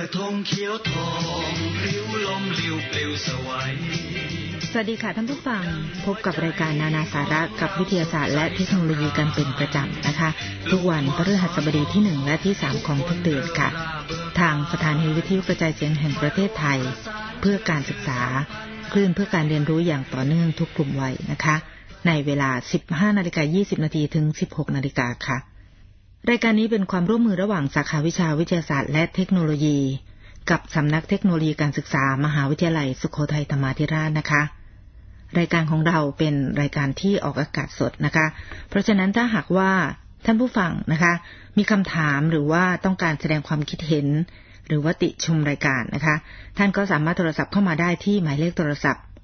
ธงเขียวทองริ้วลมลิ้วปลิวสวัยสวัสดีค่ะท่านผู้ฟังพบกับรายการนานาสาระกับวิทยาศาสตร์และเทคโนโลยีกันเป็นประจำนะคะทุกวันพฤหัสบดีที่1และที่3ของทุกเดือนค่ะทางสถานีวิทยุกระจายเสียงแห่งประเทศไทยเพื่อการศึกษาคลื่นเพื่อการเรียนรู้อย่างต่อเนื่องทุกกลุ่มวัยนะคะในเวลา 15:20 น.ถึง 16:00 น.ค่ะรายการนี้เป็นความร่วมมือระหว่างสาขาวิชาวิทยาศาสตร์และเทคโนโลยีกับสำนักเทคโนโลยีการศึกษามหาวิทยาลัยสุโขทัยธรรมาธิราชนะคะรายการของเราเป็นรายการที่ออกอากาศสดนะคะเพราะฉะนั้นถ้าหากว่าท่านผู้ฟังนะคะมีคำถามหรือว่าต้องการแสดงความคิดเห็นหรือว่าติชมรายการนะคะท่านก็สามารถโทรศัพท์เข้ามาได้ที่หมายเลขโทรศัพท์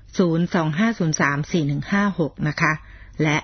025034156นะคะและ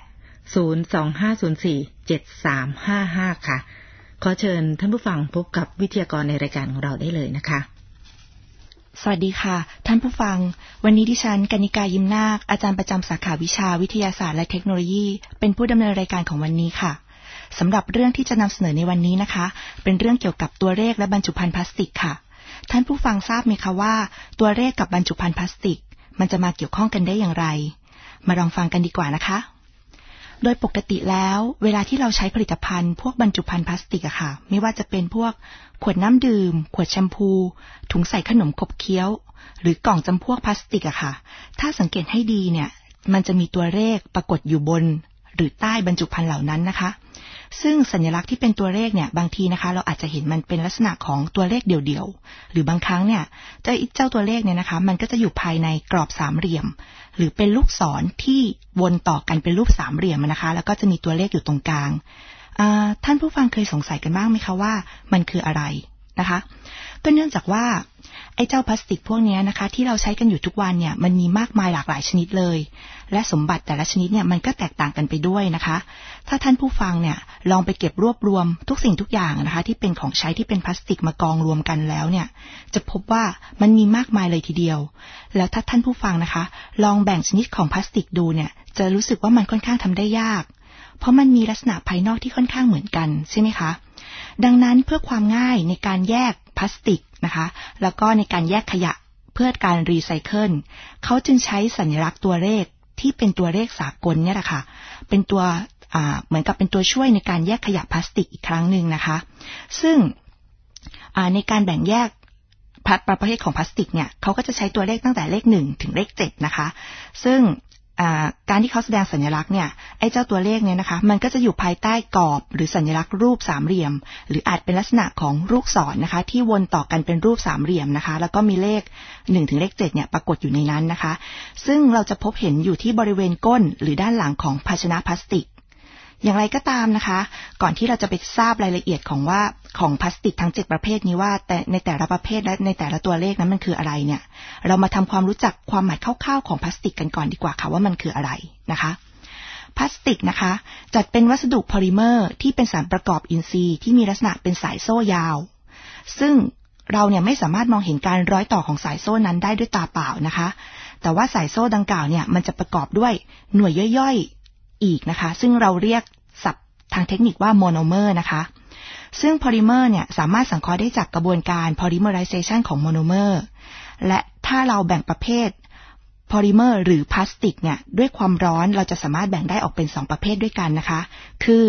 025047355ค่ะขอเชิญท่านผู้ฟังพบกับวิทยากรในรายการของเราได้เลยนะคะสวัสดีค่ะท่านผู้ฟังวันนี้ดิฉันกนิกายิ้มนาคอาจารย์ประจำสาขาวิชาวิทยาศาสตร์และเทคโนโลยีเป็นผู้ดำเนินรายการของวันนี้ค่ะสำหรับเรื่องที่จะนำเสนอในวันนี้นะคะเป็นเรื่องเกี่ยวกับตัวเลขและบรรจุภัณฑ์พลาสติกค่ะท่านผู้ฟังทราบไหมคะว่าตัวเลขกับบรรจุภัณฑ์พลาสติกมันจะมาเกี่ยวข้องกันได้อย่างไรมาลองฟังกันดีกว่านะคะโดยปกติแล้วเวลาที่เราใช้ผลิตภัณฑ์พวกบรรจุภัณฑ์พลาสติกอะค่ะไม่ว่าจะเป็นพวกขวดน้ำดื่มขวดแชมพูถุงใส่ขนมขบเคี้ยวหรือกล่องจำพวกพลาสติกอะค่ะถ้าสังเกตให้ดีเนี่ยมันจะมีตัวเลขปรากฏอยู่บนหรือใต้บรรจุภัณฑ์เหล่านั้นนะคะซึ่งสัญลักษณ์ที่เป็นตัวเลขเนี่ยบางทีนะคะเราอาจจะเห็นมันเป็นลักษณะของตัวเลขเดี่ยวๆหรือบางครั้งเนี่ยเจ้าตัวเลขเนี่ยนะคะมันก็จะอยู่ภายในกรอบสามเหลี่ยมหรือเป็นลูกศรที่วนต่อกันเป็นรูปสามเหลี่ยมนะคะแล้วก็จะมีตัวเลขอยู่ตรงกลางท่านผู้ฟังเคยสงสัยกันบ้างไหมคะว่ามันคืออะไรนะคะก็เนื่องจากว่าไอ้เจ้าพลาสติกพวกนี้นะคะที่เราใช้กันอยู่ทุกวันเนี่ยมันมีมากมายหลากหลายชนิดเลยและสมบัติแต่ละชนิดเนี่ยมันก็แตกต่างกันไปด้วยนะคะถ้าท่านผู้ฟังเนี่ยลองไปเก็บรวบรวมทุกสิ่งทุกอย่างนะคะที่เป็นของใช้ที่เป็นพลาสติกมากองรวมกันแล้วเนี่ยจะพบว่ามันมีมากมายเลยทีเดียวแล้วถ้าท่านผู้ฟังนะคะลองแบ่งชนิดของพลาสติกดูเนี่ยจะรู้สึกว่ามันค่อนข้างทำได้ยากเพราะมันมีลักษณะภายนอกที่ค่อนข้างเหมือนกันใช่ไหมคะดังนั้นเพื่อความง่ายในการแยกพลาสติกนะคะแล้วก็ในการแยกขยะเพื่อการรีไซเคิลเขาจึงใช้สัญลักษณ์ตัวเลขที่เป็นตัวเลขสากลเนี่ยแหละค่ะเป็นตัวเหมือนกับเป็นตัวช่วยในการแยกขยะพลาสติกอีกครั้งหนึ่งนะคะซึ่งในการแบ่งแยกประเภทของพลาสติกเนี่ยเขาก็จะใช้ตัวเลขตั้งแต่เลข1ถึงเลข7นะคะซึ่งการที่เขาแสดงสัญลักษณ์เนี่ยไอ้เจ้าตัวเลขเนี่ยนะคะมันก็จะอยู่ภายใต้กรอบหรือสัญลักษณ์รูปสามเหลี่ยมหรืออาจเป็นลักษณะของลูกศรนะคะที่วนต่อกันเป็นรูปสามเหลี่ยมนะคะแล้วก็มีเลข1ถึงเลข7เนี่ยปรากฏอยู่ในนั้นนะคะซึ่งเราจะพบเห็นอยู่ที่บริเวณก้นหรือด้านหลังของภาชนะพลาสติกอย่างไรก็ตามนะคะก่อนที่เราจะไปทราบรายละเอียดของพลาสติกทั้ง7ประเภทนี้ว่าแต่ในแต่ละประเภทและในแต่ละตัวเลขนั้นมันคืออะไรเนี่ยเรามาทำความรู้จักความหมายคร่าวๆของพลาสติกกันก่อนดีกว่าค่ะว่ามันคืออะไรนะคะพลาสติกนะคะจัดเป็นวัสดุโพลิเมอร์ที่เป็นสารประกอบอินทรีย์ที่มีลักษณะเป็นสายโซ่ยาวซึ่งเราเนี่ยไม่สามารถมองเห็นการร้อยต่อของสายโซ่นั้นได้ด้วยตาเปล่านะคะแต่ว่าสายโซ่ดังกล่าวเนี่ยมันจะประกอบด้วยหน่วยย่อยอีกนะคะซึ่งเราเรียกศัพท์ทางเทคนิคว่าโมโนเมอร์นะคะซึ่งโพลิเมอร์เนี่ยสามารถสังเคราะห์ได้จากกระบวนการโพลิเมอไรเซชันของโมโนเมอร์และถ้าเราแบ่งประเภทโพลิเมอร์หรือพลาสติกเนี่ยด้วยความร้อนเราจะสามารถแบ่งได้ออกเป็น2ประเภทด้วยกันนะคะคือ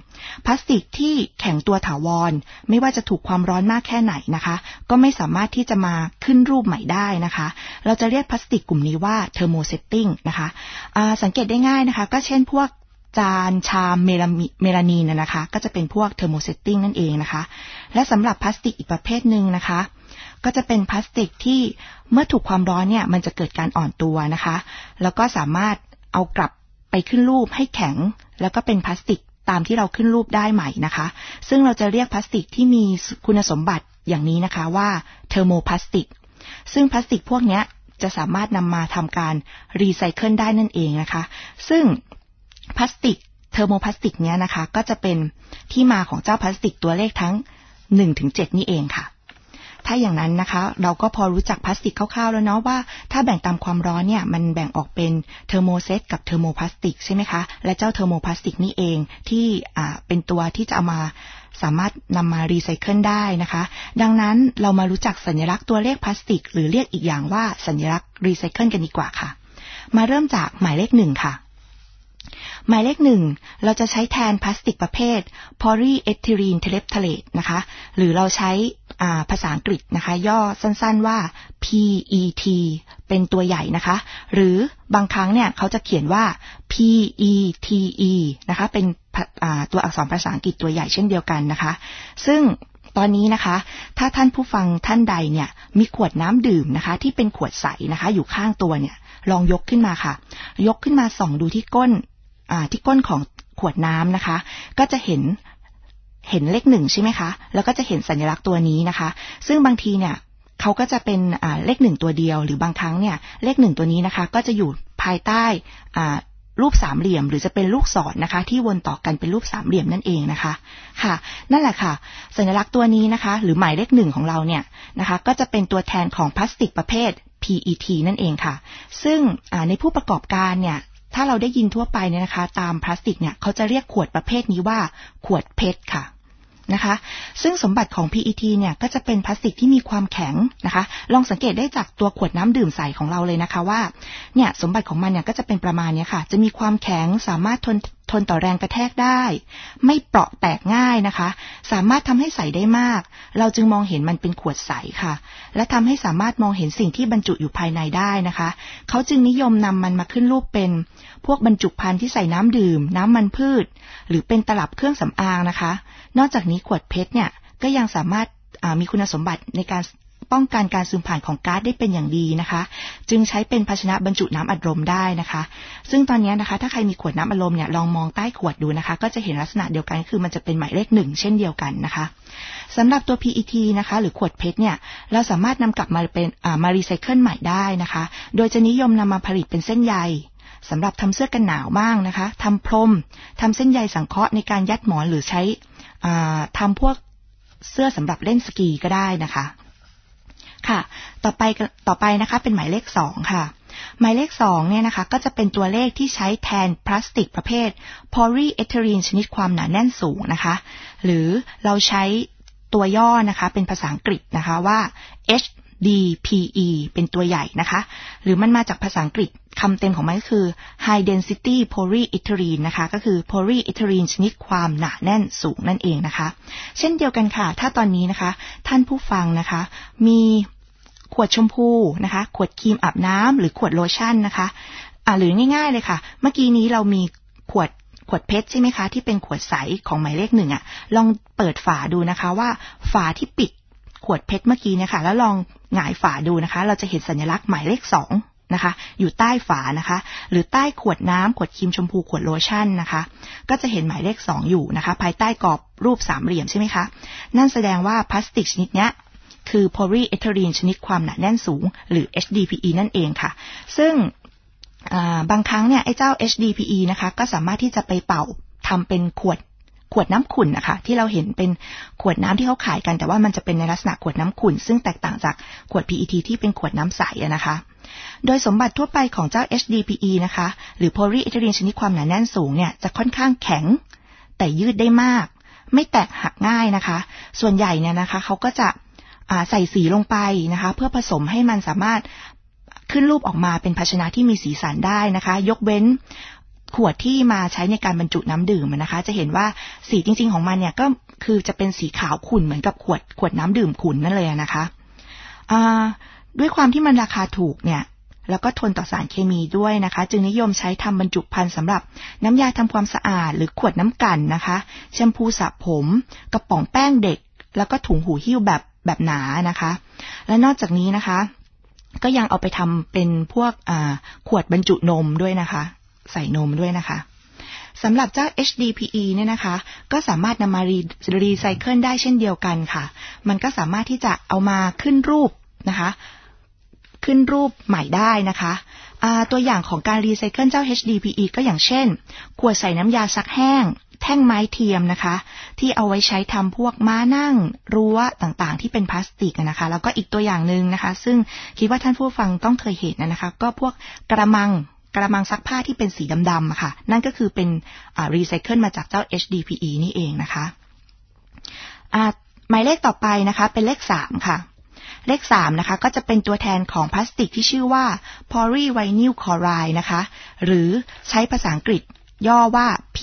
1พลาสติกที่แข็งตัวถาวรไม่ว่าจะถูกความร้อนมากแค่ไหนนะคะก็ไม่สามารถที่จะมาขึ้นรูปใหม่ได้นะคะเราจะเรียกพลาสติกกลุ่มนี้ว่าเทอร์โมเซตติ้งนะคะสังเกตได้ง่ายนะคะก็เช่นพวกจานชามเมลานีนนะคะก็จะเป็นพวกเทอร์โมเซตติ้งนั่นเองนะคะและสำหรับพลาสติกอีกประเภทหนึ่งนะคะก็จะเป็นพลาสติกที่เมื่อถูกความร้อนเนี่ยมันจะเกิดการอ่อนตัวนะคะแล้วก็สามารถเอากลับไปขึ้นรูปให้แข็งแล้วก็เป็นพลาสติกตามที่เราขึ้นรูปได้ใหม่นะคะซึ่งเราจะเรียกพลาสติกที่มีคุณสมบัติอย่างนี้นะคะว่าเทอร์โมพลาสติกซึ่งพลาสติกพวกนี้จะสามารถนำมาทำการรีไซเคิลได้นั่นเองนะคะซึ่งพลาสติกเทอร์โมพลาสติกเนี้ยนะคะก็จะเป็นที่มาของเจ้าพลาสติกตัวเลขทั้ง1ถึง7นี่เองค่ะถ้าอย่างนั้นนะคะเราก็พอรู้จักพลาสติกคร่าวๆแล้วเนาะว่าถ้าแบ่งตามความร้อนเนี่ยมันแบ่งออกเป็นเทอร์โมเซตกับเทอร์โมพลาสติกใช่ไหมคะและเจ้าเทอร์โมพลาสติกนี่เองที่เป็นตัวที่จะเอามาสามารถนำมารีไซเคิลได้นะคะดังนั้นเรามารู้จักสัญลักษณ์ตัวเลขพลาสติกหรือเรียกอีกอย่างว่าสัญลักษณ์รีไซเคิลกันดีกว่าค่ะมาเริ่มจากหมายเลข1ค่ะหมายเลข1เราจะใช้แทนพลาสติกประเภท polyethylene terephthalate นะคะหรือเราใช้ภาษาอังกฤษนะคะย่อสั้นๆว่า PET เป็นตัวใหญ่นะคะหรือบางครั้งเนี่ยเขาจะเขียนว่า PETE นะคะเป็นตัวอักษรภาษาอังกฤษตัวใหญ่เช่นเดียวกันนะคะซึ่งตอนนี้นะคะถ้าท่านผู้ฟังท่านใดเนี่ยมีขวดน้ำดื่มนะคะที่เป็นขวดใสนะคะอยู่ข้างตัวเนี่ยลองยกขึ้นมาค่ะยกขึ้นมาส่องดูที่ก้นของขวดน้ำนะคะก็จะเห็นเลข1ใช่ไหมคะแล้วก็จะเห็นสัญลักษณ์ตัวนี้นะคะซึ่งบางทีเนี่ยเขาก็จะเป็นเลข1ตัวเดียวหรือบางครั้งเนี่ยเลข1ตัวนี้นะคะก็จะอยู่ภายใต้รูปสามเหลี่ยมหรือจะเป็นลูกศรนะคะที่วนต่อกันเป็นรูปสามเหลี่ยมนั่นเองนะคะค่ะนั่นแหละค่ะสัญลักษณ์ตัวนี้นะคะหรือหมายเลข1ของเราเนี่ยนะคะก็จะเป็นตัวแทนของพลาสติกประเภท PET นั่นเองค่ะซึ่งในผู้ประกอบการเนี่ยถ้าเราได้ยินทั่วไปเนี่ยนะคะตามพลาสติกเนี่ยเขาจะเรียกขวดประเภทนี้ว่าขวดเพชรค่ะนะคะซึ่งสมบัติของ PET เนี่ยก็จะเป็นพลาสติกที่มีความแข็งนะคะลองสังเกตได้จากตัวขวดน้ำดื่มใสของเราเลยนะคะว่าเนี่ยสมบัติของมันเนี่ยก็จะเป็นประมาณนี้ค่ะจะมีความแข็งสามารถทนต่อแรงกระแทกได้ไม่เปราะแตกง่ายนะคะสามารถทำให้ใสได้มากเราจึงมองเห็นมันเป็นขวดใสค่ะและทำให้สามารถมองเห็นสิ่งที่บรรจุอยู่ภายในได้นะคะเขาจึงนิยมนำมันมาขึ้นรูปเป็นพวกบรรจุภัณฑ์ที่ใส่น้ำดื่มน้ำมันพืชหรือเป็นตลับเครื่องสำอางนะคะนอกจากนี้ขวดเพชรเนี่ยก็ยังสามารถมีคุณสมบัติในการป้องกันการซึมผ่านของก๊าซได้เป็นอย่างดีนะคะจึงใช้เป็นภาชนะบรรจุน้ำอัดลมได้นะคะซึ่งตอนนี้นะคะถ้าใครมีขวดน้ำอัดลมเนี่ยลองมองใต้ขวดดูนะคะก็จะเห็นลักษณะเดียวกันคือมันจะเป็นหมายเลข1เช่นเดียวกันนะคะสำหรับตัว PET นะคะหรือขวดเพชรเนี่ยเราสามารถนำกลับมาเป็นมารีไซเคิลใหม่ได้นะคะโดยจะนิยมนำมาผลิตเป็นเส้นใยสำหรับทำเสื้อกันหนาวบ้างนะคะทำพรมทำเส้นใยสังเคราะห์ในการยัดหมอนหรือใช้ทำพวกเสื้อสำหรับเล่นสกีก็ได้นะคะค่ะต่อไปนะคะเป็นหมายเลข2ค่ะหมายเลข2เนี่ยนะคะก็จะเป็นตัวเลขที่ใช้แทนพลาสติกประเภท polyethylene ชนิดความหนาแน่นสูงนะคะหรือเราใช้ตัวย่อนะคะเป็นภาษาอังกฤษนะคะว่า HDPE เป็นตัวใหญ่นะคะหรือมันมาจากภาษาอังกฤษคำเต็มของมันก็คือ High Density Polyethylene นะคะก็คือ Polyethylene ชนิดความหนาแน่นสูงนั่นเองนะคะเช่นเดียวกันค่ะถ้าตอนนี้นะคะท่านผู้ฟังนะคะมีขวดชมพูนะคะขวดครีมอาบน้ำหรือขวดโลชั่นนะคะหรือง่ายๆเลยค่ะเมื่อกี้นี้เรามีขวดเพชรใช่ไหมคะที่เป็นขวดใสของหมายเลข1ลองเปิดฝาดูนะคะว่าฝาที่ปิดขวดเพชรเมื่อกี้เนี่ยค่ะแล้วลองหงายฝาดูนะคะเราจะเห็นสัญลักษณ์หมายเลข2นะคะอยู่ใต้ฝานะคะหรือใต้ขวดน้ำขวดครีมชมพูขวดโลชั่นนะคะก็จะเห็นหมายเลข2อยู่นะคะภายใต้กรอบรูปสามเหลี่ยมใช่ไหมคะนั่นแสดงว่าพลาสติกชนิดเนี้ยคือ polyethylene ชนิดความหนาแน่นสูงหรือ HDPE นั่นเองค่ะซึ่งบางครั้งเนี่ยไอ้เจ้า HDPE นะคะก็สามารถที่จะไปเป่าทำเป็นขวดน้ำขุ่นนะคะที่เราเห็นเป็นขวดน้ำที่เขาขายกันแต่ว่ามันจะเป็นในลักษณะขวดน้ำขุ่นซึ่งแตกต่างจากขวด PET ที่เป็นขวดน้ำใสนะคะโดยสมบัติทั่วไปของเจ้า HDPE นะคะหรือ polyethylene ชนิดความหนาแน่นสูงเนี่ยจะค่อนข้างแข็งแต่ยืดได้มากไม่แตกหักง่ายนะคะส่วนใหญ่เนี่ยนะคะเขาก็จะใส่สีลงไปนะคะเพื่อผสมให้มันสามารถขึ้นรูปออกมาเป็นภาชนะที่มีสีสันได้นะคะยกเว้นขวดที่มาใช้ในการบรรจุน้ำดื่มนะคะจะเห็นว่าสีจริงๆของมันเนี่ยก็คือจะเป็นสีขาวขุ่นเหมือนกับขวดน้ำดื่มขุ่นนั่นเลยนะคะด้วยความที่มันราคาถูกเนี่ยแล้วก็ทนต่อสารเคมีด้วยนะคะจึงนิยมใช้ทำบรรจุภัณฑ์สำหรับน้ำยาทำความสะอาดหรือขวดน้ำกั่นนะคะแชมพูสระผมกระป๋องแป้งเด็กแล้วก็ถุงหูหิ้วแบบหนานะคะและนอกจากนี้นะคะก็ยังเอาไปทำเป็นพวกขวดบรรจุนมด้วยนะคะใส่นมด้วยนะคะสำหรับเจ้า HDPE เนี่ยนะคะก็สามารถนำมารีไซเคิลได้เช่นเดียวกันค่ะมันก็สามารถที่จะเอามาขึ้นรูปนะคะขึ้นรูปใหม่ได้นะคะตัวอย่างของการรีไซเคิลเจ้า HDPE ก็อย่างเช่นขวดใส่น้ำยาซักแห้งแท่งไม้เทียมนะคะที่เอาไว้ใช้ทำพวกม้านั่งรั้วต่างๆที่เป็นพลาสติกนะคะแล้วก็อีกตัวอย่างนึงนะคะซึ่งคิดว่าท่านผู้ฟังต้องเคยเห็นนะคะก็พวกกระมังซักผ้าที่เป็นสีดำๆค่ะนั่นก็คือเป็นรีไซเคิลมาจากเจ้า HDPE นี่เองนะคะหมายเลขต่อไปนะคะเป็นเลข3ค่ะเลข3นะคะก็จะเป็นตัวแทนของพลาสติกที่ชื่อว่า polyvinyl chloride นะคะหรือใช้ภาษาอังกฤษย่อว่า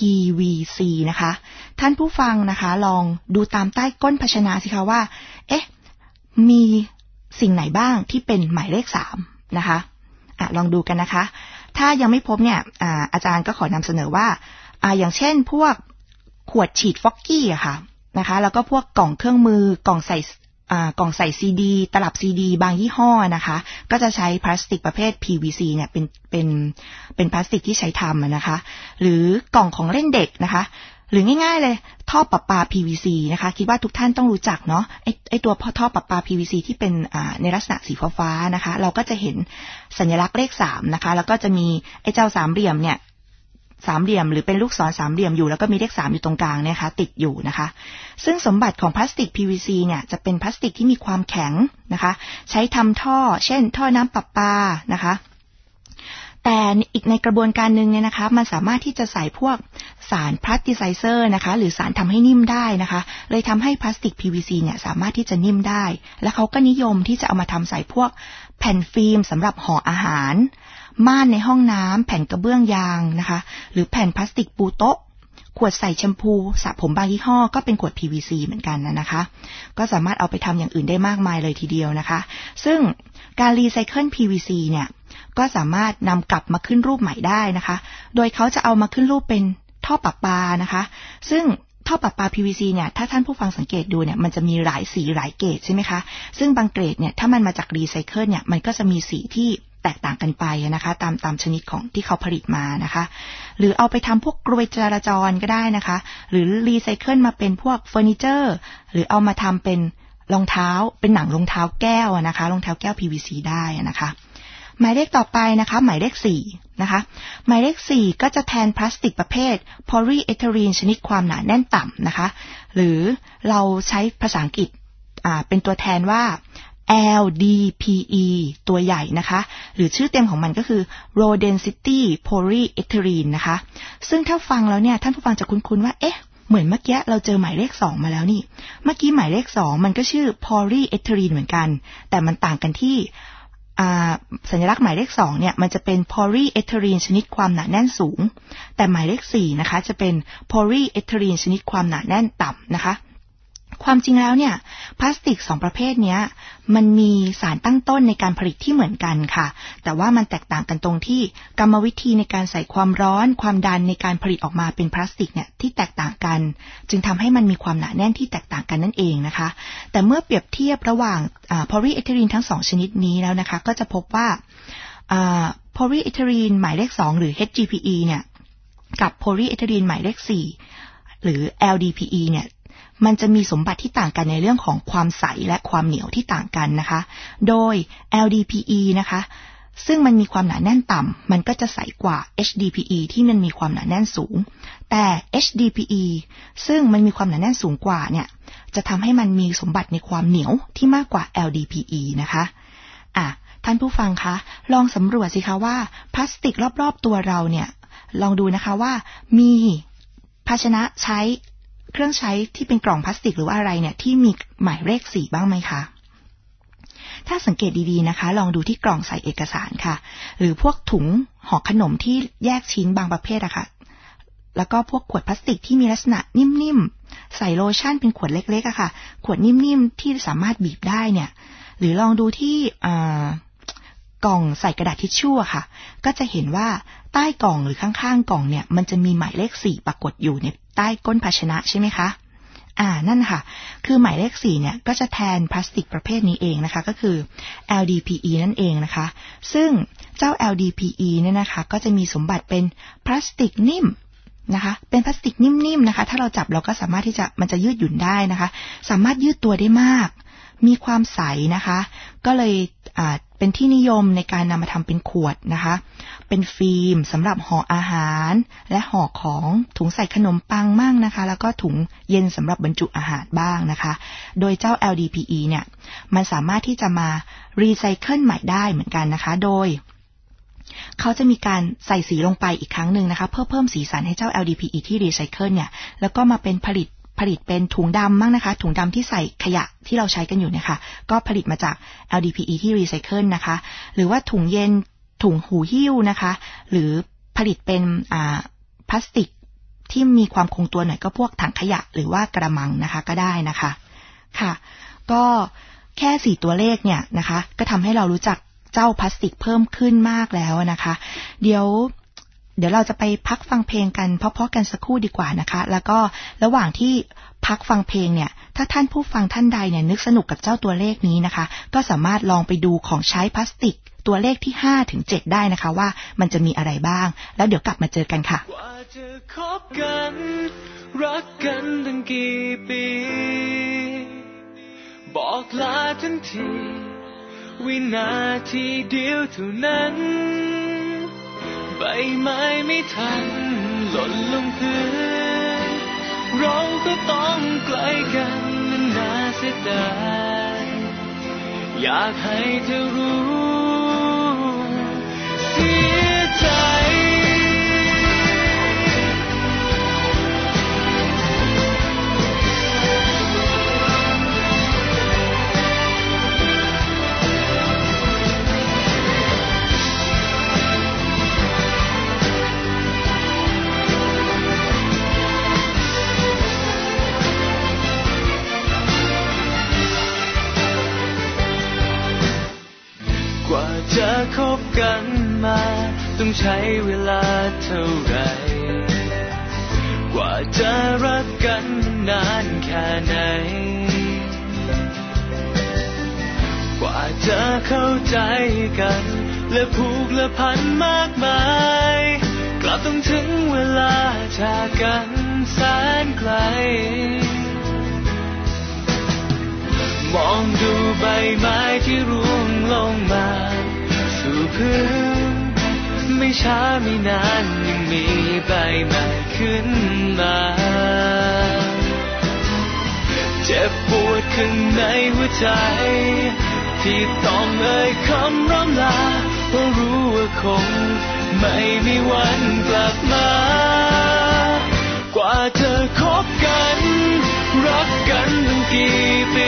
PVC นะคะท่านผู้ฟังนะคะลองดูตามใต้ก้นภาชนะสิคะว่ามีสิ่งไหนบ้างที่เป็นหมายเลข3นะคะลองดูกันนะคะถ้ายังไม่พบเนี่ยอาจารย์ก็ขอนำเสนอว่าอย่างเช่นพวกขวดฉีดฟอกกี้อะค่ะนะคะแล้วก็พวกกล่องเครื่องมือกล่องใส่ซีดีตลับซีดีบางยี่ห้อนะคะก็จะใช้พลาสติกประเภท PVC เนี่ยเป็นพลาสติกที่ใช้ทำนะคะหรือกล่องของเล่นเด็กนะคะหรือง่ายๆเลยท่อประปา PVC นะคะคิดว่าทุกท่านต้องรู้จักเนาะไอตัวท่อประปา PVC ที่เป็นในลักษณะสีฟ้าๆนะคะเราก็จะเห็นสัญลักษณ์เลข3นะคะแล้วก็จะมีไอเจ้าสามเหลี่ยมเนี่ยสามเหลี่ยมหรือเป็นลูกศรสามเหลี่ยมอยู่แล้วก็มีเลข3อยู่ตรงกลางเนี่ยค่ะติดอยู่นะคะซึ่งสมบัติของพลาสติก PVC เนี่ยจะเป็นพลาสติกที่มีความแข็งนะคะใช้ทำท่อเช่นท่อน้ำประปานะคะแต่อีกในกระบวนการนึงเนี่ยนะคะมันสามารถที่จะใส่พวกสารพลาสติไซเซอร์นะคะหรือสารทำให้นิ่มได้นะคะเลยทำให้พลาสติก PVC เนี่ยสามารถที่จะนิ่มได้และเขาก็นิยมที่จะเอามาทำใส่พวกแผ่นฟิล์มสำหรับห่ออาหารม่านในห้องน้ำแผ่นกระเบื้องยางนะคะหรือแผ่นพลาสติกปูโต๊ะขวดใส่แชมพูสระผมบางยี่ห้อก็เป็นขวด PVC เหมือนกันนะคะก็สามารถเอาไปทำอย่างอื่นได้มากมายเลยทีเดียวนะคะซึ่งการรีไซเคิล PVC เนี่ยก็สามารถนำกลับมาขึ้นรูปใหม่ได้นะคะโดยเขาจะเอามาขึ้นรูปเป็นท่อประปานะคะซึ่งท่อประปา PVC เนี่ยถ้าท่านผู้ฟังสังเกตดูเนี่ยมันจะมีหลายสีหลายเกรดใช่ไหมคะซึ่งบางเกรดเนี่ยถ้ามันมาจากรีไซเคิลเนี่ยมันก็จะมีสีที่แตกต่างกันไปนะคะตามชนิดของที่เขาผลิตมานะคะหรือเอาไปทำพวกกรวยจราจรก็ได้นะคะหรือรีไซเคิลมาเป็นพวกเฟอร์นิเจอร์หรือเอามาทำเป็นรองเท้าเป็นหนังรองเท้าแก้วนะคะรองเท้าแก้ว PVC ได้นะคะหมายเลขต่อไปนะคะหมายเลข4นะคะหมายเลข4ก็จะแทนพลาสติกประเภท polyethylene ชนิดความหนาแน่นต่ำนะคะหรือเราใช้ภาษาอังกฤษเป็นตัวแทนว่า LDPE ตัวใหญ่นะคะหรือชื่อเต็มของมันก็คือ Low Density Polyethylene นะคะซึ่งถ้าฟังแล้วเนี่ยท่านผู้ฟังจะคุ้นๆว่าเหมือนเมื่อกี้เราเจอหมายเลข2มาแล้วนี่เมื่อกี้หมายเลข2มันก็ชื่อ Polyethylene เหมือนกันแต่มันต่างกันที่สัญลักษณ์หมายเลข2เนี่ยมันจะเป็น polyethylene ชนิดความหนาแน่นสูงแต่หมายเลข4นะคะจะเป็น polyethylene ชนิดความหนาแน่นต่ำนะคะความจริงแล้วเนี่ยพลาสติก2ประเภทนี้มันมีสารตั้งต้นในการผลิตที่เหมือนกันค่ะแต่ว่ามันแตกต่างกันตรงที่กรรมวิธีในการใส่ความร้อนความดันในการผลิตออกมาเป็นพลาสติกเนี่ยที่แตกต่างกันจึงทำให้มันมีความหนาแน่นที่แตกต่างกันนั่นเองนะคะแต่เมื่อเปรียบเทียบระหว่างpolyethylene ทั้ง2ชนิดนี้แล้วนะคะก็จะพบว่าpolyethylene หมายเลข2หรือ HDPE เนี่ยกับ polyethylene หมายเลข4หรือ LDPE เนี่ยมันจะมีสมบัติที่ต่างกันในเรื่องของความใสและความเหนียวที่ต่างกันนะคะโดย LDPE นะคะซึ่งมันมีความหนาแน่นต่ำมันก็จะใสกว่า HDPE ที่มันมีความหนาแน่นสูงแต่ HDPE ซึ่งมันมีความหนาแน่นสูงกว่าเนี่ยจะทำให้มันมีสมบัติในความเหนียวที่มากกว่า LDPE นะคะท่านผู้ฟังคะลองสำรวจสิคะว่าพลาสติกรอบๆตัวเราเนี่ยลองดูนะคะว่ามีภาชนะใช้เครื่องใช้ที่เป็นกล่องพลาสติกหรือว่าอะไรเนี่ยที่มีหมายเลข4บ้างไหมคะถ้าสังเกตดีๆนะคะลองดูที่กล่องใส่เอกสารค่ะหรือพวกถุงห่อขนมที่แยกชิ้นบางประเภทอะค่ะแล้วก็พวกขวดพลาสติกที่มีลักษณะนิ่มๆใส่โลชั่นเป็นขวดเล็กๆอะค่ะขวดนิ่มๆที่สามารถบีบได้เนี่ยหรือลองดูที่กล่องใส่กระดาษทิชชู่ค่ะก็จะเห็นว่าใต้กล่องหรือข้างๆกล่องเนี่ยมันจะมีหมายเลข4ปรากฏอยู่ในใต้ก้นภาชนะใช่ไหมคะนั่นค่ะคือหมายเลข4เนี่ยก็จะแทนพลาสติกประเภทนี้เองนะคะก็คือ LDPE นั่นเองนะคะซึ่งเจ้า LDPE เนี่ยนะคะก็จะมีสมบัติเป็นพลาสติกนิ่มนะคะเป็นพลาสติกนิ่มๆนะคะถ้าเราจับเราก็สามารถที่จะมันจะยืดหยุ่นได้นะคะสามารถยืดตัวได้มากมีความใสนะคะก็เลยเป็นที่นิยมในการนำมาทำเป็นขวดนะคะเป็นฟิล์มสำหรับห่ออาหารและห่อของถุงใส่ขนมปังมั่งนะคะแล้วก็ถุงเย็นสำหรับบรรจุอาหารบ้างนะคะโดยเจ้า LDPE เนี่ยมันสามารถที่จะมารีไซเคิลใหม่ได้เหมือนกันนะคะโดยเขาจะมีการใส่สีลงไปอีกครั้งหนึ่งนะคะเพื่อเพิ่มสีสันให้เจ้า LDPE ที่รีไซเคิลเนี่ยแล้วก็มาเป็นผลิตผลิตเป็นถุงดำบ้างนะคะถุงดำที่ใส่ขยะที่เราใช้กันอยู่เนี่ยค่ะก็ผลิตมาจาก LDPE ที่รีไซเคิลนะคะหรือว่าถุงเย็นถุงหูหิ้วนะคะหรือผลิตเป็นพลาสติกที่มีความคงตัวหน่อยก็พวกถังขยะหรือว่ากระมังนะคะก็ได้นะคะค่ะก็แค่4ตัวเลขเนี่ยนะคะก็ทำให้เรารู้จักเจ้าพลาสติกเพิ่มขึ้นมากแล้วนะคะเดี๋ยวเราจะไปพักฟังเพลงกันเพราะๆกันสักครู่ดีกว่านะคะแล้วก็ระหว่างที่พักฟังเพลงเนี่ยถ้าท่านผู้ฟังท่านใดเนี่ยนึกสนุกกับเจ้าตัวเลขนี้นะคะก็สามารถลองไปดูของใช้พลาสติกตัวเลขที่5ถึง7ได้นะคะว่ามันจะมีอะไรบ้างแล้วเดี๋ยวกลับมาเจอกันค่ะกว่าจะคบกันรักกันตั้งกี่ปีบอกลาทันทีวินาทีเดียวเท่านั้นใบไม้ไม่ทันหล่นลงพื้นเราก็ต้องไกลกันน่าเสียดายอยากให้เธอรู้เสียใจจะคบกันมาต้องใช้เวลาเท่าไรกว่าจะรักกันนานแค่ไหนกว่าจะเข้าใจกันและผูกและพันมากมายกลับต้องถึงเวลาจากกันแสนไกลมองดูใบไม้ที่ร่วงลงมาสู่พื้นไม่ช้าไม่นานยังมีใบใหม่ขึ้นมาเจ็บปวดข้างในหัวใจที่ต้องเอ่ยคำร่ำลาเพราะรู้ว่าคงไม่มีวันกลับมากว่าจะคบกันรักกันตั้งกี่ปี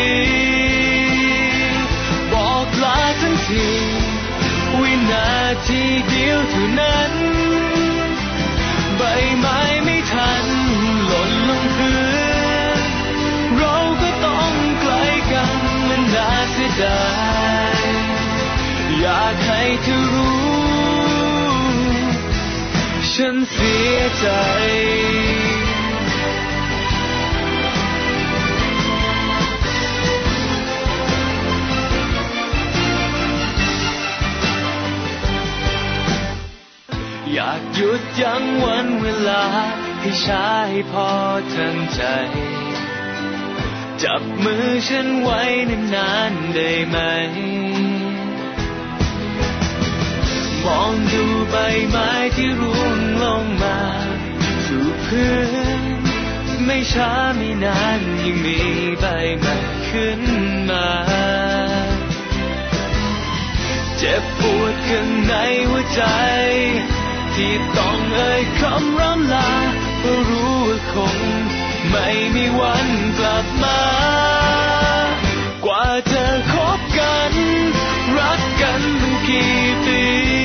บอกลาทั้งทีวินาทีเดียวเท่านั้นใบไม้ไม่ทันหล่นลงพื้นเราก็ต้องไกลกันมันน่าเสียดายอยากให้เธอรู้ฉันเสียใจอยากหยุดยั้งวันเวลาให้ช้าให้พอทั้งใจจับมือฉันไว้นานๆได้ไหมมองดูใบไม้ที่ร่วงลงมาสู่พื้นไม่ช้าไม่นานยังมีใบใหม่ขึ้นมาเจ็บปวดข้างในหัวใจที่ต้องเอ่ยคำร่ำลาเพราะรู้ว่าคงไม่มีวันกลับมากว่าจะคบกันรักกันตั้งกี่ปี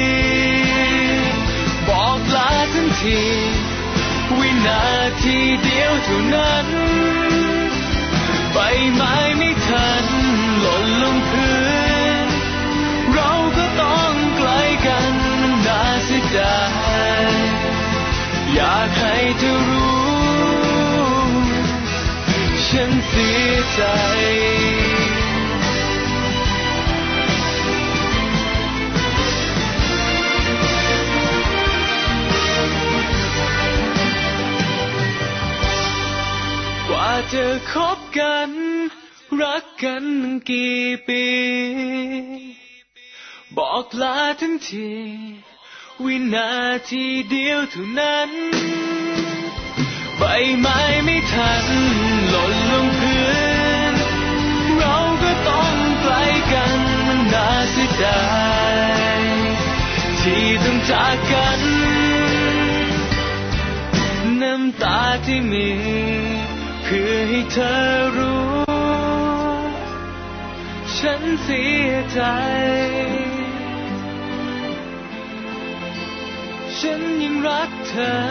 บอกลาทันทีวินาทีเดียวเท่านั้นใบไม้ไม่ทันหล่นลงพื้นเราก็ต้องไกลกันน่าเสียดายอยากให้เธอรู้ฉันเสียใจกว่าจะคบกันรักกันกี่ปีบอกลาทั้งทีวินาทีเดียวเท่านั้นใบไม้ไม่ทันหล่นลงพื้นเราก็ต้องไกลกันมันน่าเสียดายที่ต้องจากกันน้ำตาที่มีเคพื่อให้เธอรู้ฉันเสียใจฉันยังรักเธอ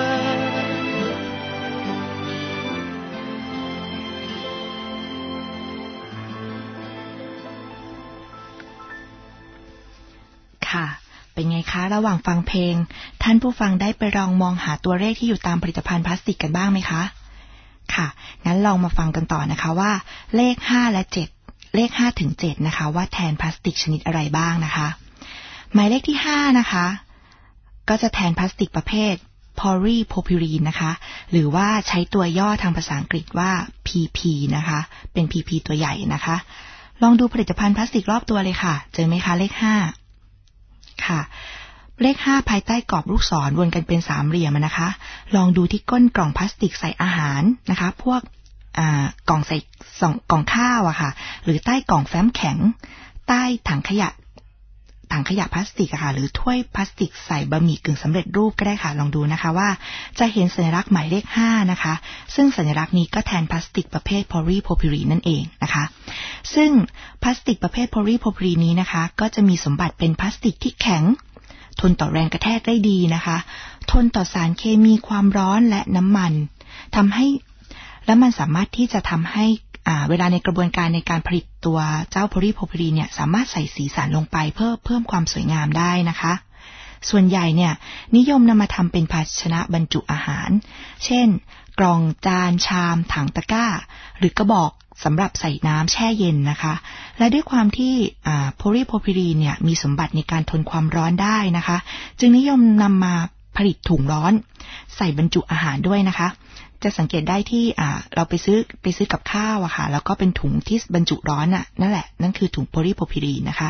ค่ะเป็นไงคะระหว่างฟังเพลงท่านผู้ฟังได้ไปลองมองหาตัวเลขที่อยู่ตามผลิตภัณฑ์พลาสติกกันบ้างไหมคะค่ะงั้นลองมาฟังกันต่อนะคะว่าเลข5และ7เลข5ถึง7นะคะว่าแทนพลาสติกชนิดอะไรบ้างนะคะหมายเลขที่5นะคะก็จะแทนพลาสติกประเภท polypropylene นะคะหรือว่าใช้ตัวย่อทางภาษาอังกฤษว่า PP นะคะเป็น PP ตัวใหญ่นะคะลองดูผลิตภัณฑ์พลาสติกรอบตัวเลยค่ะเจอไหมคะเลข5ค่ะเลข5ภายใต้กรอบลูกศรวนกันเป็นสามเหลี่ยมนะคะลองดูที่ก้นกล่องพลาสติกใส่อาหารนะคะพวกกล่องใส่กล่องข้าวอะค่ะหรือใต้กล่องแฟ้มแข็งใต้ถังขยะพลาสติกอะค่ะหรือถ้วยพลาสติกใส่บะหมี่กึ่งสำเร็จรูปก็ได้ค่ะลองดูนะคะว่าจะเห็นสัญลักษณ์หมายเลข5นะคะซึ่งสัญลักษณ์นี้ก็แทนพลาสติกประเภท polypropylene นั่นเองนะคะซึ่งพลาสติกประเภท polypropylene นี้นะคะก็จะมีสมบัติเป็นพลาสติกที่แข็งทนต่อแรงกระแทกได้ดีนะคะทนต่อสารเคมีความร้อนและน้ำมันและมันสามารถที่จะทำให้เวลาในกระบวนการในการผลิตตัวเจ้าโพลีโพรพิลีนเนี่ยสามารถใส่สีสันลงไปเพื่อเพิ่มความสวยงามได้นะคะส่วนใหญ่เนี่ยนิยมนำมาทำเป็นภาชนะบรรจุอาหารเช่นกล่องจานชามถังตะกร้าหรือกระบอกสำหรับใส่น้ำแช่เย็นนะคะและด้วยความที่โพลีโพรพิลีนเนี่ยมีสมบัติในการทนความร้อนได้นะคะจึงนิยมนำมาผลิตถุงร้อนใส่บรรจุอาหารด้วยนะคะจะสังเกตได้ที่เราไปซื้อกับข้าวอะค่ะแล้วก็เป็นถุงที่บรรจุร้อนน่ะนั่นแหละนั่นคือถุงโพลีโพรพิลีนนะคะ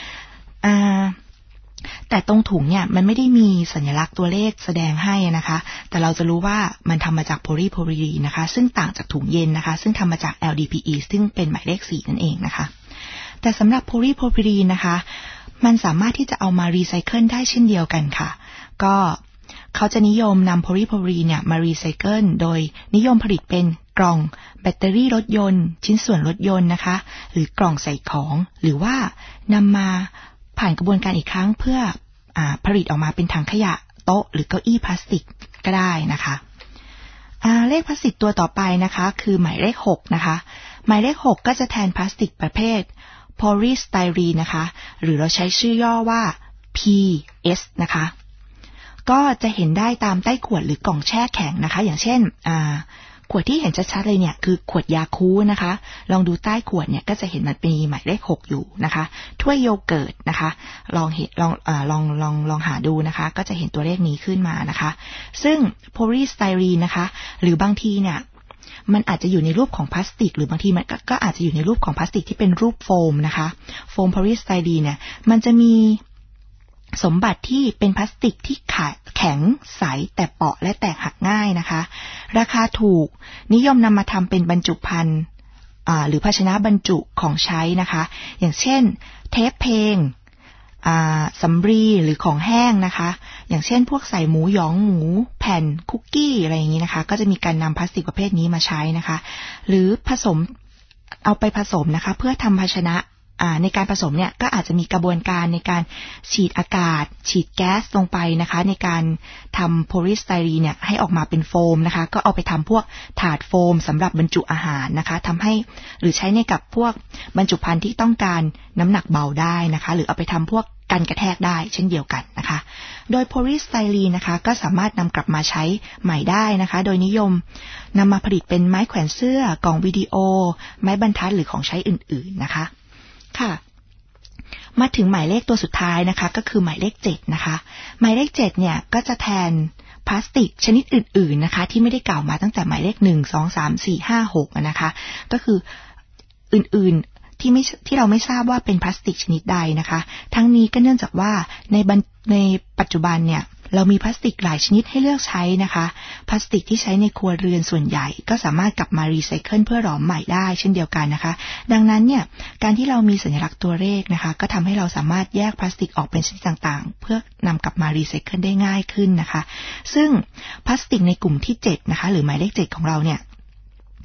แต่ตรงถุงเนี่ยมันไม่ได้มีสัญลักษณ์ตัวเลขแสดงให้นะคะแต่เราจะรู้ว่ามันทำมาจากโพลีโพรพิลีนนะคะซึ่งต่างจากถุงเย็นนะคะซึ่งทำมาจาก LDPE ซึ่งเป็นหมายเลข4นั่นเองนะคะแต่สำหรับโพลีโพรพิลีนนะคะมันสามารถที่จะเอามารีไซเคิลได้เช่นเดียวกันค่ะก็เขาจะนิยมนำโพลีโพรพิลีนเนี่ยมารีไซเคิลโดยนิยมผลิตเป็นกล่องแบตเตอรี่รถยนต์ชิ้นส่วนรถยนต์นะคะหรือกล่องใส่ของหรือว่านำมาผ่านกระบวนการอีกครั้งเพื่อผลิตออกมาเป็นถังขยะโต๊ะหรือเก้าอี้พลาสติกก็ได้นะคะเลขพลาสติกตัวต่อไปนะคะคือหมายเลข6นะคะหมายเลข6ก็จะแทนพลาสติกประเภทโพลีสไตรีนนะคะหรือเราใช้ชื่อย่อว่า PS นะคะก็จะเห็นได้ตามใต้ขวดหรือกล่องแช่แข็งนะคะอย่างเช่นขวดที่เห็นชัดๆเลยเนี่ยคือขวดยาคูนะคะลองดูใต้ขวดเนี่ยก็จะเห็นมันมีหมายเลข6อยู่นะคะถ้วยโยเกิร์ตนะคะลองหาดูนะคะก็จะเห็นตัวเลขนี้ขึ้นมานะคะซึ่งโพลีสไตรีนนะคะหรือบางทีเนี่ยมันอาจจะอยู่ในรูปของพลาสติกหรือบางทีมันก็อาจจะอยู่ในรูปของพลาสติกที่เป็นรูปโฟมนะคะโฟมโพลีสไตรีนเนี่ยมันจะมีสมบัติที่เป็นพลาสติกที่แข็งใสแต่เปราะและแตกหักง่ายนะคะราคาถูกนิยมนำมาทำเป็นบรรจุภัณฑ์หรือภาชนะบรรจุของใช้นะคะอย่างเช่นเทปเพลงสำลีหรือของแห้งนะคะอย่างเช่นพวกใส่หมูหยองหมูแผ่นคุกกี้อะไรอย่างนี้นะคะก็จะมีการนำพลาสติกประเภทนี้มาใช้นะคะหรือเอาไปผสมนะคะเพื่อทำภาชนะในการผสมเนี่ยก็อาจจะมีกระบวนการในการฉีดอากาศฉีดแก๊สลงไปนะคะในการทำโพลีสไตรีนเนี่ยให้ออกมาเป็นโฟมนะคะก็เอาไปทำพวกถาดโฟมสำหรับบรรจุอาหารนะคะทำให้หรือใช้ในกับพวกบรรจุภัณฑ์ที่ต้องการน้ำหนักเบาได้นะคะหรือเอาไปทำพวกกันกระแทกได้เช่นเดียวกันนะคะโดยโพลีสไตรีนนะคะก็สามารถนำกลับมาใช้ใหม่ได้นะคะโดยนิยมนำมาผลิตเป็นไม้แขวนเสื้อกล่องวิดีโอไม้บรรทัดหรือของใช้อื่นๆนะคะค่ะมาถึงหมายเลขตัวสุดท้ายนะคะก็คือหมายเลข7นะคะหมายเลข7เนี่ยก็จะแทนพลาสติกชนิดอื่นๆนะคะที่ไม่ได้กล่าวมาตั้งแต่หมายเลข1 2 3 4 5 6นะคะก็คืออื่นๆที่เราไม่ทราบว่าเป็นพลาสติกชนิดใดนะคะทั้งนี้ก็เนื่องจากว่าในปัจจุบันเนี่ยเรามีพลาสติกหลายชนิดให้เลือกใช้นะคะพลาสติกที่ใช้ในครัวเรือนส่วนใหญ่ก็สามารถกลับมารีไซเคิลเพื่อหลอมใหม่ได้เช่นเดียวกันนะคะดังนั้นเนี่ยการที่เรามีสัญลักษณ์ตัวเลขนะคะก็ทำให้เราสามารถแยกพลาสติกออกเป็นชนิดต่างๆเพื่อนำกลับมารีไซเคิลได้ง่ายขึ้นนะคะซึ่งพลาสติกในกลุ่มที่7นะคะหรือหมายเลข7ของเราเนี่ย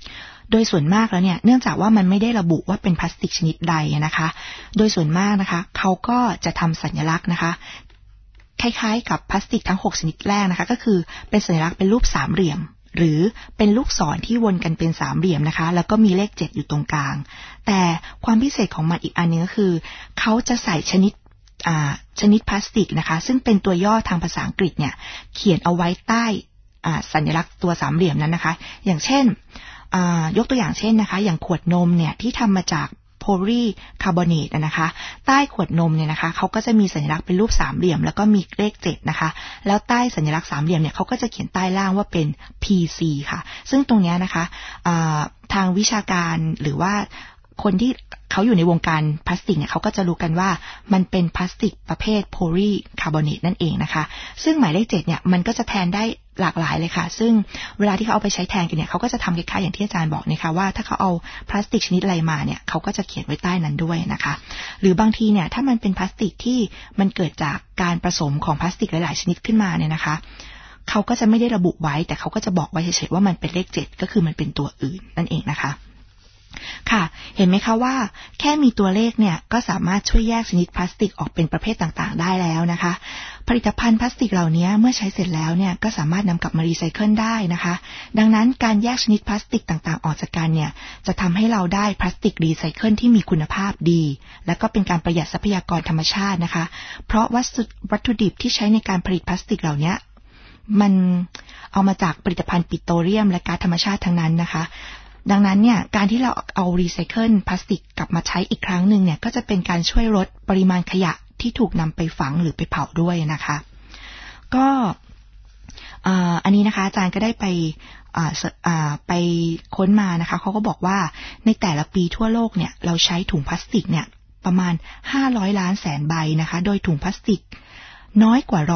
โดยส่วนมากแล้วเนี่ยเนื่องจากว่ามันไม่ได้ระบุว่าเป็นพลาสติกชนิดใดนะคะโดยส่วนมากนะคะเขาก็จะทำสัญลักษณ์นะคะคล้ายๆกับพลาสติกทั้ง6ชนิดแรกนะคะก็คือเป็นสัญลักษณ์เป็นรูปสามเหลี่ยมหรือเป็นลูกศรที่วนกันเป็นสามเหลี่ยมนะคะแล้วก็มีเลข7อยู่ตรงกลางแต่ความพิเศษของมันอีกอันนึงก็คือเขาจะใส่ชนิดพลาสติกนะคะซึ่งเป็นตัวย่อทางภาษาอังกฤษเนี่ยเขียนเอาไว้ใต้สัญลักษณ์ตัวสามเหลี่ยมนั้นนะคะอย่างเช่นยกตัวอย่างเช่นนะคะอย่างขวดนมเนี่ยที่ทำมาจากโพลีคาร์บอเนตนะคะใต้ขวดนมเนี่ยนะคะเขาก็จะมีสัญลักษณ์เป็นรูปสามเหลี่ยมแล้วก็มีเลข7นะคะแล้วใต้สัญลักษณ์สามเหลี่ยมเนี่ยเขาก็จะเขียนใต้ล่างว่าเป็น PC ค่ะซึ่งตรงนี้นะคะทางวิชาการหรือว่าคนที่เขาอยู่ในวงการพลาสติกเนี่ยเขาก็จะรู้กันว่ามันเป็นพลาสติกประเภทโพลีคาร์บอเนตนั่นเองนะคะซึ่งหมายเลข7เนี่ยมันก็จะแทนได้หลากหลายเลยค่ะซึ่งเวลาที่เขาเอาไปใช้แทนกันเนี่ยเขาก็จะทำคล้ายๆอย่างที่อาจารย์บอกนะคะว่าถ้าเขาเอาพลาสติกชนิดอะไรมาเนี่ยเขาก็จะเขียนไว้ใต้นั้นด้วยนะคะหรือบางทีเนี่ยถ้ามันเป็นพลาสติกที่มันเกิดจากการผสมของพลาสติกหลายๆชนิดขึ้นมาเนี่ยนะคะเขาก็จะไม่ได้ระบุไว้แต่เขาก็จะบอกไว้เฉยๆว่ามันเป็นเลข7ก็คือมันเป็นตัวอื่นนั่นเองนะคะค่ะเห็นไหมคะว่าแค่มีตัวเลขเนี่ยก็สามารถช่วยแยกชนิดพลาสติกออกเป็นประเภทต่างๆได้แล้วนะคะผลิตภัณฑ์พลาสติกเหล่านี้เมื่อใช้เสร็จแล้วเนี่ยก็สามารถนำกลับมารีไซเคิลได้นะคะดังนั้นการแยกชนิดพลาสติกต่างๆออกจากกันเนี่ยจะทำให้เราได้พลาสติกรีไซเคิลที่มีคุณภาพดีและก็เป็นการประหยัดทรัพยากรธรรมชาตินะคะเพราะวัตถุดิบที่ใช้ในการผลิตพลาสติกเหล่านี้มันเอามาจากผลิตภัณฑ์ปิโตรเลียมและก๊าซธรรมชาติทั้งนั้นนะคะดังนั้นเนี่ยการที่เราเอารีไซเคิลพลาสติกกลับมาใช้อีกครั้งหนึ่งเนี่ยก็จะเป็นการช่วยลดปริมาณขยะที่ถูกนำไปฝังหรือไปเผาด้วยนะคะก็อันนี้นะคะอาจารย์ก็ได้ไปค้นมานะคะเขาก็บอกว่าในแต่ละปีทั่วโลกเนี่ยเราใช้ถุงพลาสติกเนี่ยประมาณ500 ล้านแสนใบนะคะโดยถุงพลาสติกน้อยกว่า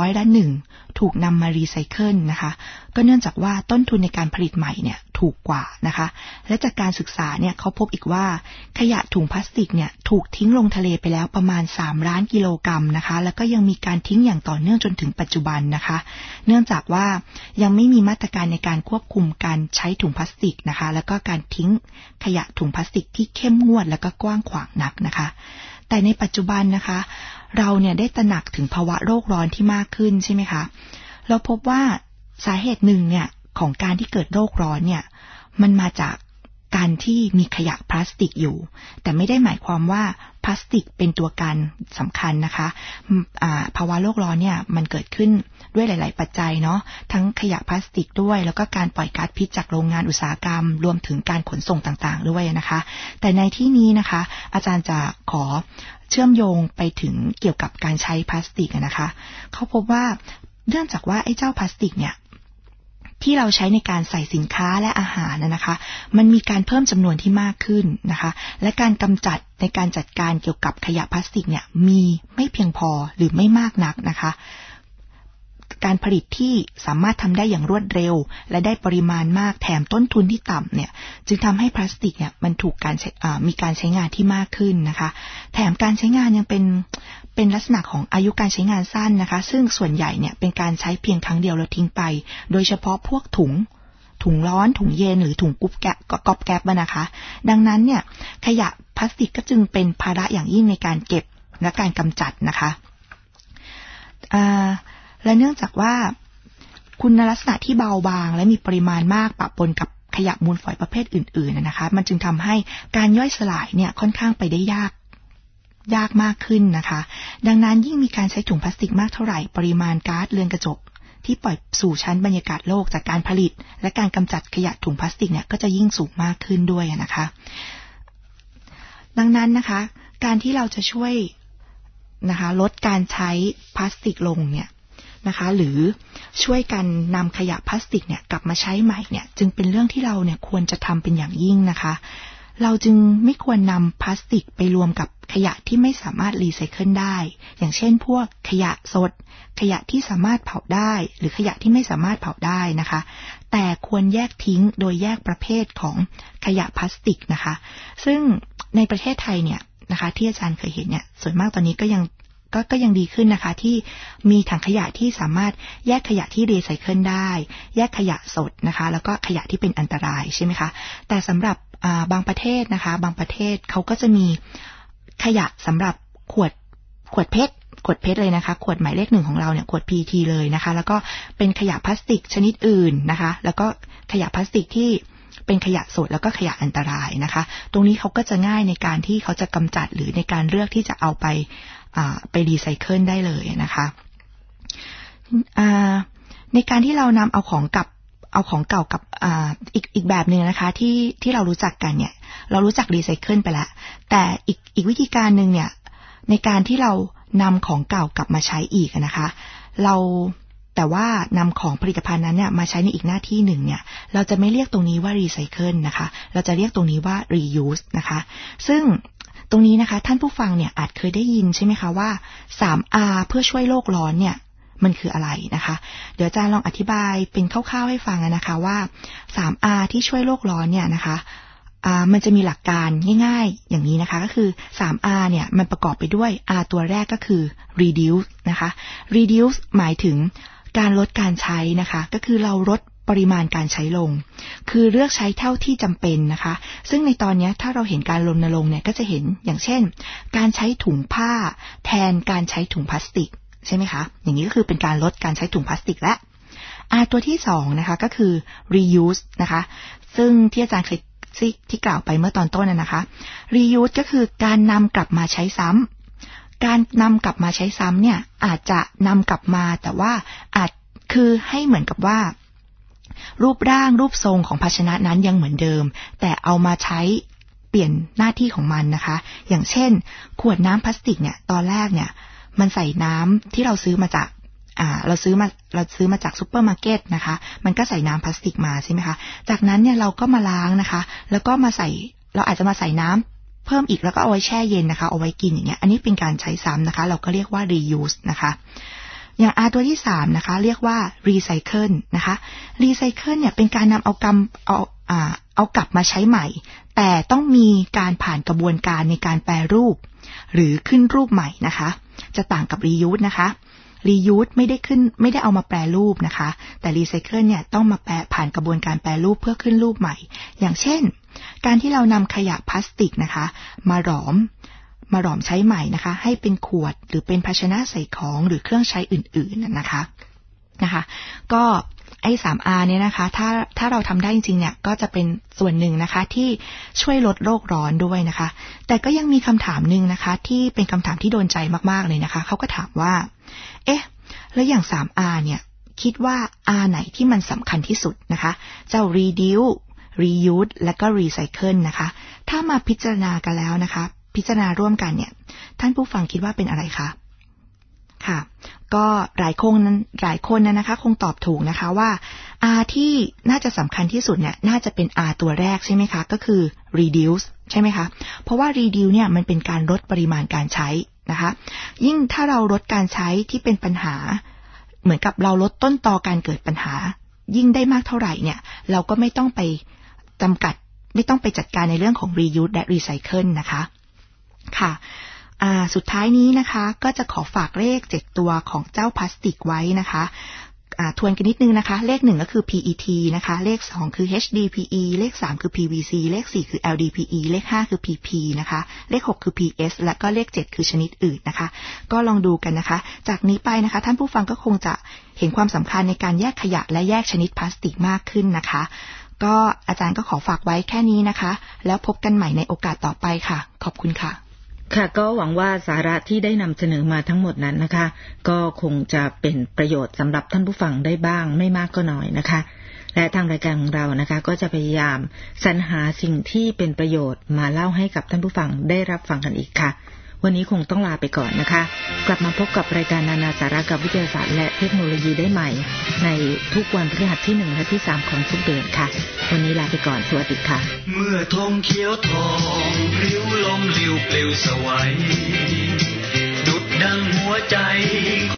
1%ถูกนำมารีไซเคิลนะคะก็เนื่องจากว่าต้นทุนในการผลิตใหม่เนี่ยถูกกว่านะคะและจากการศึกษาเนี่ยเขาพบอีกว่าขยะถุงพลาสติกเนี่ยถูกทิ้งลงทะเลไปแล้วประมาณ3 ล้านกิโลกรัมนะคะแล้วก็ยังมีการทิ้งอย่างต่อเนื่องจนถึงปัจจุบันนะคะเนื่องจากว่ายังไม่มีมาตรการในการควบคุมการใช้ถุงพลาสติกนะคะแล้วก็การทิ้งขยะถุงพลาสติกที่เข้มงวดแล้วก็กว้างขวางนักนะคะแต่ในปัจจุบันนะคะเราเนี่ยได้ตระหนักถึงภาวะโลกร้อนที่มากขึ้นใช่ไหมคะเราพบว่าสาเหตุหนึ่งเนี่ยของการที่เกิดโลกร้อนเนี่ยมันมาจากการที่มีขยะพลาสติกอยู่แต่ไม่ได้หมายความว่าพลาสติกเป็นตัวการสำคัญนะคะภาวะโลกร้อนเนี่ยมันเกิดขึ้นด้วยหลายๆปัจจัยเนาะทั้งขยะพลาสติกด้วยแล้วก็การปล่อยก๊าซพิษจากโรงงานอุตสาหกรรมรวมถึงการขนส่งต่างๆด้วยนะคะแต่ในที่นี้นะคะอาจารย์จะขอเชื่อมโยงไปถึงเกี่ยวกับการใช้พลาสติกนะคะเขาพบว่าเนื่องจากว่าไอ้เจ้าพลาสติกเนี่ยที่เราใช้ในการใส่สินค้าและอาหารนะคะมันมีการเพิ่มจำนวนที่มากขึ้นนะคะและการกำจัดในการจัดการเกี่ยวกับขยะพลาสติกเนี่ยมีไม่เพียงพอหรือไม่มากนักนะคะการผลิตที่สามารถทำได้อย่างรวดเร็วและได้ปริมาณมากแถมต้นทุนที่ต่ำเนี่ยจึงทำให้พลาสติกเนี่ยมันถูกมีการใช้งานที่มากขึ้นนะคะแถมการใช้งานยังเป็นลักษณะของอายุการใช้งานสั้นนะคะซึ่งส่วนใหญ่เนี่ยเป็นการใช้เพียงครั้งเดียวแล้วทิ้งไปโดยเฉพาะพวกถุงร้อนถุงเย็นหรือถุงก๊อบแก๊บนะคะดังนั้นเนี่ยขยะพลาสติกก็จึงเป็นภาระอย่างยิ่งในการเก็บและการกำจัดนะคะและเนื่องจากว่าคุณลักษณะที่เบาบางและมีปริมาณมากปะปนกับขยะมูลฝอยประเภทอื่นๆนะคะมันจึงทำให้การย่อยสลายเนี่ยค่อนข้างไปได้ยากมากขึ้นนะคะดังนั้นยิ่งมีการใช้ถุงพลาสติกมากเท่าไหร่ปริมาณก๊าซเรือนกระจกที่ปล่อยสู่ชั้นบรรยากาศโลกจากการผลิตและการกำจัดขยะถุงพลาสติกเนี่ยก็จะยิ่งสูงมากขึ้นด้วยนะคะดังนั้นนะคะการที่เราจะช่วยนะคะลดการใช้พลาสติกลงเนี่ยนะคะหรือช่วยกันนำขยะพลาสติกเนี่ยกลับมาใช้ใหม่เนี่ยจึงเป็นเรื่องที่เราเนี่ยควรจะทำเป็นอย่างยิ่งนะคะเราจึงไม่ควรนำพลาสติกไปรวมกับขยะที่ไม่สามารถรีไซเคิลได้อย่างเช่นพวกขยะสดขยะที่สามารถเผาได้หรือขยะที่ไม่สามารถเผาได้นะคะแต่ควรแยกทิ้งโดยแยกประเภทของขยะพลาสติกนะคะซึ่งในประเทศไทยเนี่ยนะคะที่อาจารย์เคยเห็นเนี่ยส่วนมากตอนนี้ก็ยังก็ยังดีขึ้นนะคะที่มีถังขยะที่สามารถแยกขยะที่รีไซเคิลได้แยกขยะสดนะคะแล้วก็ขยะที่เป็นอันตรายใช่ไหมคะแต่สำหรับบางประเทศนะคะบางประเทศเขาก็จะมีขยะสำหรับขวดเพชรเลยนะคะขวดหมายเลข1ของเราเนี่ยขวด PET เลยนะคะแล้วก็เป็นขยะพลาสติกชนิดอื่นนะคะแล้วก็ขยะพลาสติกที่เป็นขยะสดแล้วก็ขยะอันตรายนะคะตรงนี้เขาก็จะง่ายในการที่เขาจะกำจัดหรือในการเลือกที่จะเอาไปรีไซเคิลได้เลยนะคะในการที่เรานำเอาของเก่ากับอีกแบบนึงนะคะที่เรารู้จักกันเนี่ยเรารู้จักรีไซเคิลไปแล้วแต่อีกวิธีการนึงเนี่ยในการที่เรานำของเก่ากลับมาใช้อีกนะคะแต่ว่านำของผลิตภัณฑ์นั้นเนี่ยมาใช้ในอีกหน้าที่หนึ่งเนี่ยเราจะไม่เรียกตรงนี้ว่ารีไซเคิลนะคะเราจะเรียกตรงนี้ว่า reuse นะคะซึ่งตรงนี้นะคะท่านผู้ฟังเนี่ยอาจเคยได้ยินใช่ไหมคะว่า 3R เพื่อช่วยโลกร้อนเนี่ยมันคืออะไรนะคะเดี๋ยวอาจารย์ลองอธิบายเป็นคร่าวๆให้ฟังนะคะว่า 3R ที่ช่วยโลกร้อนเนี่ยนะคะมันจะมีหลักการง่ายๆอย่างนี้นะคะก็คือ 3R เนี่ยมันประกอบไปด้วย R ตัวแรกก็คือ reduce นะคะ reduce หมายถึงการลดการใช้นะคะก็คือเราลดปริมาณการใช้ลงคือเลือกใช้เท่าที่จำเป็นนะคะซึ่งในตอนนี้ถ้าเราเห็นการรณรงค์เนี่ยก็จะเห็นอย่างเช่นการใช้ถุงผ้าแทนการใช้ถุงพลาสติกใช่ไหมคะอย่างนี้ก็คือเป็นการลดการใช้ถุงพลาสติกและตัวที่2นะคะก็คือ reuse นะคะซึ่งที่อาจารย์เคยที่กล่าวไปเมื่อตอนต้นนะคะ reuse ก็คือการนำกลับมาใช้ซ้ำการนำกลับมาใช้ซ้ำเนี่ยอาจจะนำกลับมาแต่ว่าอาจคือให้เหมือนกับว่ารูปร่างรูปทรงของภาชนะนั้นยังเหมือนเดิมแต่เอามาใช้เปลี่ยนหน้าที่ของมันนะคะอย่างเช่นขวดน้ำพลาสติกเนี่ยตอนแรกเนี่ยมันใส่น้ำที่เราซื้อมาจากเราซื้อมาจากซุปเปอร์มาร์เก็ตนะคะมันก็ใส่น้ำพลาสติกมาใช่ไหมคะจากนั้นเนี่ยเราก็มาล้างนะคะแล้วก็เราอาจจะมาใส่น้ำเพิ่มอีกแล้วก็เอาไว้แช่เย็นนะคะเอาไว้กินอย่างเงี้ยอันนี้เป็นการใช้ซ้ำนะคะเราก็เรียกว่า reuse นะคะอย่าง R ตัวที่3นะคะเรียกว่า recycle นะคะ recycle เนี่ยเป็นการนำเอากลับมาใช้ใหม่แต่ต้องมีการผ่านกระบวนการในการแปรรูปหรือขึ้นรูปใหม่นะคะจะต่างกับ reuse นะคะ reuse ไม่ได้เอามาแปรรูปนะคะแต่ recycle เนี่ยต้องมาผ่านกระบวนการแปรรูปเพื่อขึ้นรูปใหม่อย่างเช่นการที่เรานำขยะพลาสติกนะคะมาหลอมใช้ใหม่นะคะให้เป็นขวดหรือเป็นภาชนะใส่ของหรือเครื่องใช้อื่นๆนะคะก็ไอ้ 3R เนี่ยนะคะถ้าเราทำได้จริงๆเนี่ยก็จะเป็นส่วนหนึ่งนะคะที่ช่วยลดโลกร้อนด้วยนะคะแต่ก็ยังมีคำถามนึงนะคะที่เป็นคำถามที่โดนใจมากๆเลยนะคะเขาก็ถามว่าแล้วอย่าง 3R เนี่ยคิดว่า R ไหนที่มันสำคัญที่สุดนะคะเจ้า reduce reuse และก็ recycle นะคะถ้ามาพิจารณากันแล้วนะคะพิจารณาร่วมกันเนี่ยท่านผู้ฟังคิดว่าเป็นอะไรคะค่ะก็หลายคนนะคะคงตอบถูกนะคะว่า R ที่น่าจะสำคัญที่สุดเนี่ยน่าจะเป็น R ตัวแรกใช่ไหมคะก็คือ reduce ใช่ไหมคะเพราะว่า reduce เนี่ยมันเป็นการลดปริมาณการใช้นะคะยิ่งถ้าเราลดการใช้ที่เป็นปัญหาเหมือนกับเราลดต้นตอการเกิดปัญหายิ่งได้มากเท่าไหร่เนี่ยเราก็ไม่ต้องไปจำกัดไม่ต้องไปจัดการในเรื่องของ reuse และ recycle นะคะค่ะสุดท้ายนี้นะคะก็จะขอฝากเลข7ตัวของเจ้าพลาสติกไว้นะคะทวนกันนิดนึงนะคะเลข1ก็คือ PET นะคะเลข2คือ HDPE เลข3คือ PVC เลข4คือ LDPE เลข5คือ PP นะคะเลข6คือ PS และก็เลข7คือชนิดอื่นนะคะก็ลองดูกันนะคะจากนี้ไปนะคะท่านผู้ฟังก็คงจะเห็นความสำคัญในการแยกขยะและแยกชนิดพลาสติกมากขึ้นนะคะก็อาจารย์ก็ขอฝากไว้แค่นี้นะคะแล้วพบกันใหม่ในโอกาสต่อไปค่ะขอบคุณค่ะค่ะก็หวังว่าสาระที่ได้นำเสนอมาทั้งหมดนั้นนะคะก็คงจะเป็นประโยชน์สำหรับท่านผู้ฟังได้บ้างไม่มากก็น้อยนะคะและทางรายการของเรานะคะก็จะพยายามสรรหาสิ่งที่เป็นประโยชน์มาเล่าให้กับท่านผู้ฟังได้รับฟังกันอีกค่ะวันนี้คงต้องลาไปก่อนนะคะกลับมาพบกับรายการนานาสาระกับวิทยาศาสตร์และเทคโนโลยีได้ใหม่ในทุกวันพฤหัสที่1และที่3ของทุกเดือนค่ะวันนี้ลาไปก่อนสวัสดีค่ะเมื่อธงเขียวทองริ้วลมลิ้วปลิวสวัยดุจดังหัวใจ